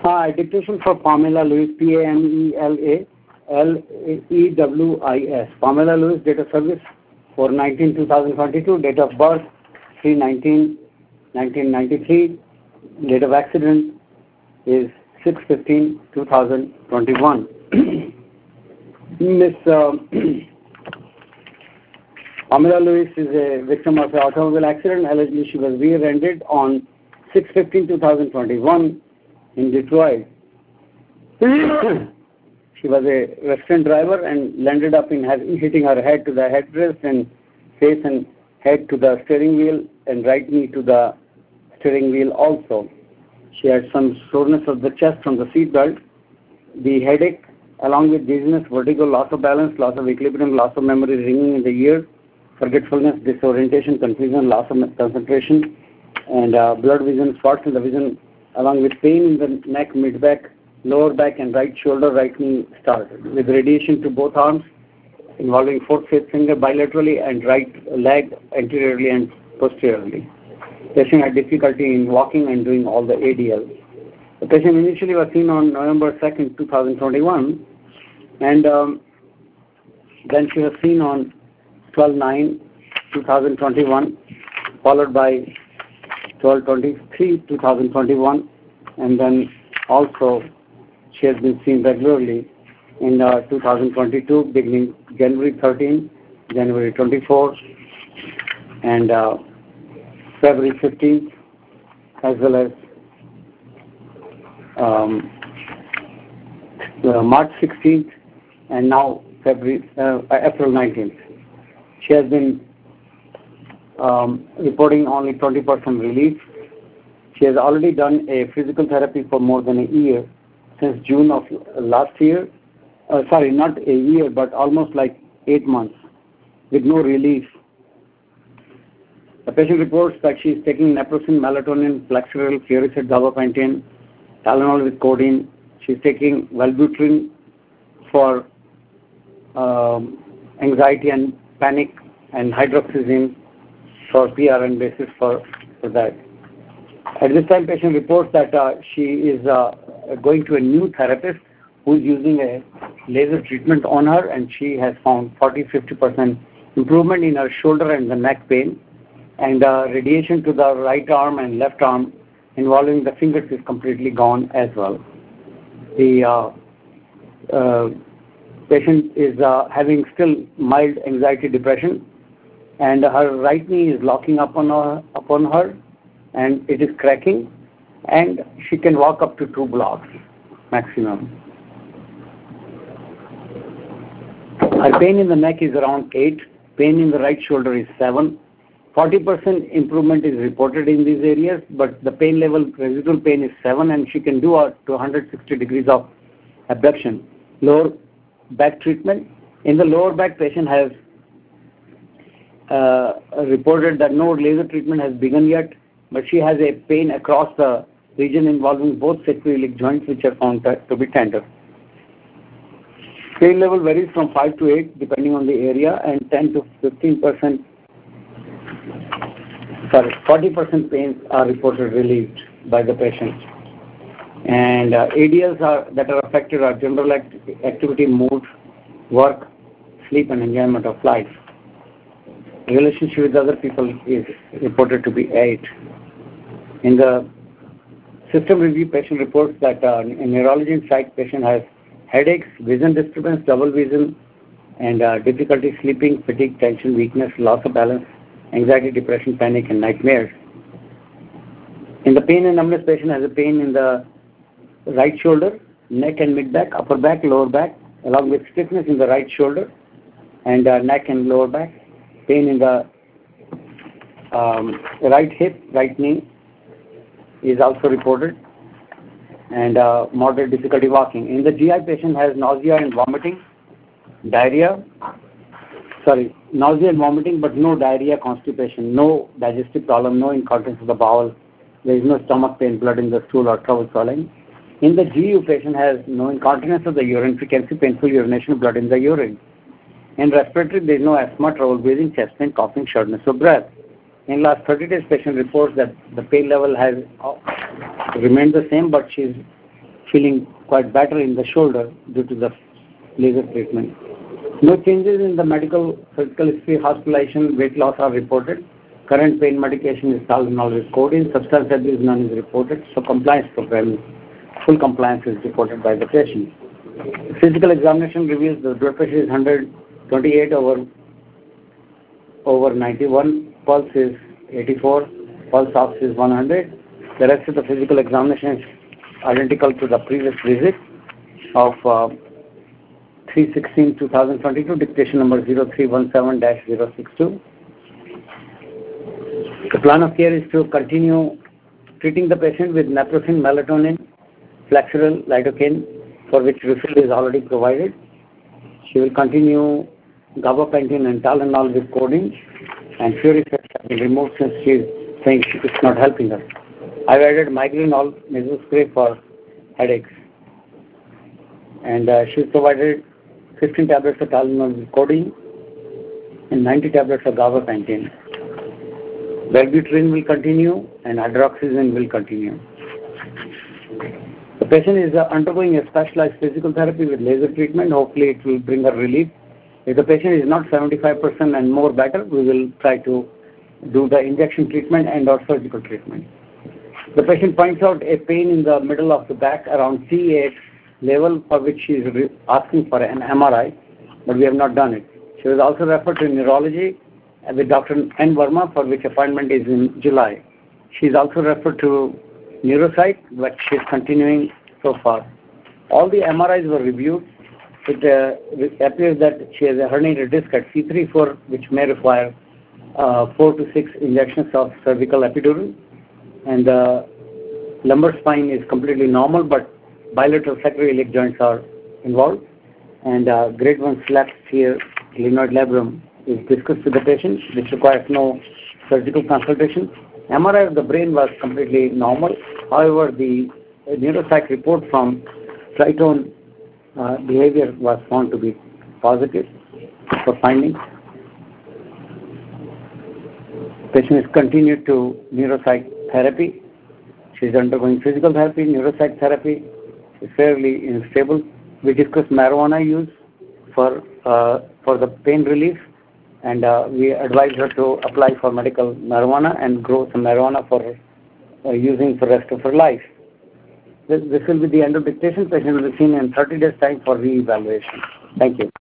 Dictation for Pamela Lewis, Pamela-Lewis. Pamela Lewis, date of service 4/19/2022, date of birth 3/19/1993, date of accident is 6/15/2021. Miss Pamela Lewis is a victim of an automobile accident. Allegedly, she was rear-ended on 6/15/2021 in Detroit. She was a restaurant driver and landed up in hitting her head to the headrest and face and head to the steering wheel and right knee to the steering wheel also. She had some soreness of the chest from the seat belt. The headache, along with dizziness, vertigo, loss of balance, loss of equilibrium, loss of memory, ringing in the ear, forgetfulness, disorientation, confusion, loss of concentration, and blurred vision, spots in the vision, along with pain in the neck, mid-back, lower back, and right shoulder, right knee started, with radiation to both arms, involving fourth, fifth finger bilaterally and right leg anteriorly and posteriorly. Patient had difficulty in walking and doing all the ADL. The patient initially was seen on November 2nd, 2021, and then she was seen on 12/9/2021, followed by 12/23/2021, and then also she has been seen regularly in 2022, beginning January 13, January 24, and February 15th, as well as March 16th, and now April 19th. She has been reporting only 20% relief. She has already done a physical therapy for more than a year, since June of last year. Sorry, not a year, but almost like 8 months, with no relief. The patient reports that she is taking naproxen, melatonin, Flexeril, Furosemide, gabapentin, Tylenol with codeine. She is taking Wellbutrin for anxiety and panic, and hydroxyzine for PRN basis for that. At this time, patient reports that she is going to a new therapist who is using a laser treatment on her, and she has found 40-50% improvement in her shoulder and the neck pain, and radiation to the right arm and left arm involving the fingers is completely gone as well. The patient is having still mild anxiety depression, and her right knee is locking upon her, and it is cracking, and she can walk up to 2 blocks maximum. Her pain in the neck is around 8, pain in the right shoulder is 7. 40% improvement is reported in these areas, but the pain level, residual pain is 7, and she can do up to 160 degrees of abduction. Lower back treatment. In the lower back, patient has reported that no laser treatment has begun yet, but she has a pain across the region involving both sacroiliac joints, which are found to be tender. Pain level varies from 5 to 8 depending on the area, and 10 to 15%, 40% pains are reported relieved by the patient. And ADLs that are affected are general activity, mood, work, sleep, and enjoyment of life. Relationship with other people is reported to be 8. In the system review, patient reports that in neurology and psych, patient has headaches, vision disturbance, double vision, and difficulty sleeping, fatigue, tension, weakness, loss of balance, anxiety, depression, panic, and nightmares. In the pain and numbness, patient has a pain in the right shoulder, neck and mid-back, upper back, lower back, along with stiffness in the right shoulder and neck and lower back. Pain in the right hip, right knee is also reported, and moderate difficulty walking. In the GI, patient has nausea and vomiting, nausea and vomiting, but no diarrhea, constipation, no digestive problem, no incontinence of the bowel. There is no stomach pain, blood in the stool, or trouble swallowing. In the GU, patient has no incontinence of the urine, frequency, painful urination, blood in the urine. In respiratory, there is no asthma, trouble breathing, chest pain, coughing, shortness of breath. In last 30 days, patient reports that the pain level has remained the same, but she is feeling quite better in the shoulder due to the laser treatment. No changes in the medical physical history, hospitalization, weight loss are reported. Current pain medication is Tylenol with codeine. Substance abuse none is reported. So compliance program, full compliance is reported by the patient. Physical examination reveals the blood pressure is 128 over 91, pulse is 84, pulse ox is 100. The rest of the physical examination is identical to the previous visit of 3/16/2022, dictation number 0317-062. The plan of care is to continue treating the patient with naproxen, melatonin, Flexeril, lidocaine, for which refill is already provided. She will continue gabapentin and Tylenol with codeine, and Furifex has been removed since she is saying it's not helping her. I've added Migranol nasal spray for headaches, and she's provided 15 tablets of Tylenol with codeine and 90 tablets of gabapentin. Wellbutrin will continue and hydroxyzine will continue. The patient is undergoing a specialized physical therapy with laser treatment. Hopefully it will bring her relief. If the patient is not 75% and more better, we will try to do the injection treatment and or surgical treatment. The patient points out a pain in the middle of the back around C8 level, for which she is asking for an MRI, but we have not done it. She was also referred to neurology with Dr. N. Verma, for which appointment is in July. She is also referred to neuropsych, but she is continuing so far. All the MRIs were reviewed. It appears that she has a herniated disc at C3-4, which may require 4 to 6 injections of cervical epidural. And the lumbar spine is completely normal, but bilateral sacroiliac joints are involved. And grade 1 slap here, glenoid labrum, is discussed with the patient, which requires no surgical consultation. MRI of the brain was completely normal. However, the neuropsych report from tritone behavior was found to be positive for findings. Patient is continued to neuropsych therapy. She is undergoing physical therapy, neuropsych therapy. She is fairly unstable. We discussed marijuana use for the pain relief, and we advised her to apply for medical marijuana and grow some marijuana for using for the rest of her life. This will be the end of dictation. Patient will be seen in 30 days' time for re-evaluation. Thank you.